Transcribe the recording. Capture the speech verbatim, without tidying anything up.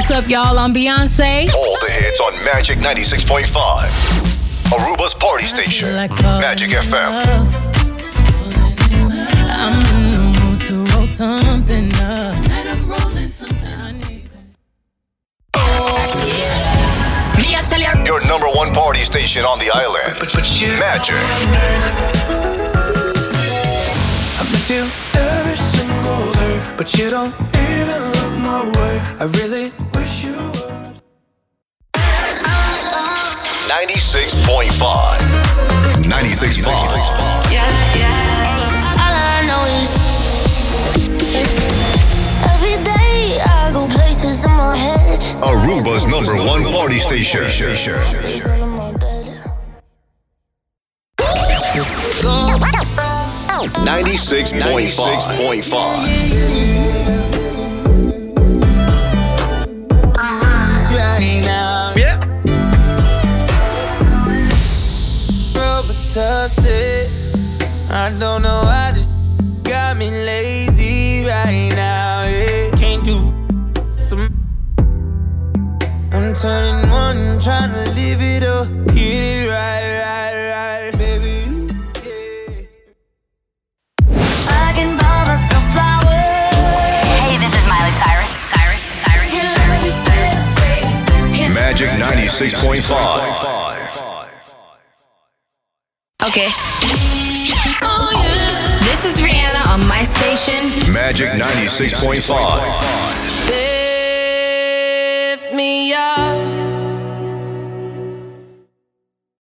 What's up, y'all? I'm Beyonce. All the hits on Magic ninety-six point five. Aruba's party station. Like Magic F M. I'm in the mood to roll something up. Tonight I'm rolling something. I need some. Me, I tell you. Your number one party station on the island. But, but you, Magic. I miss you every single day, but you don't even look my way. I really wish you were. ninety-six point five. ninety-six point five. Yeah, yeah. All I know is every day I go places in my head. Aruba's number one party station. Stays under my bed. ninety-six point five. Right now, Yeah. Robitussin. I don't know why this got me lazy right now. Yeah. Can't do some. I'm turning one, trying to live it up. Get it right, right, right, baby. Yeah. I can buy myself flowers. Hey, this is Miley Cyrus. Cyrus, Cyrus, Cyrus. Magic ninety-six point five. Okay. Oh, yeah. This is Rihanna on my station. Magic ninety-six point five. Lift me up.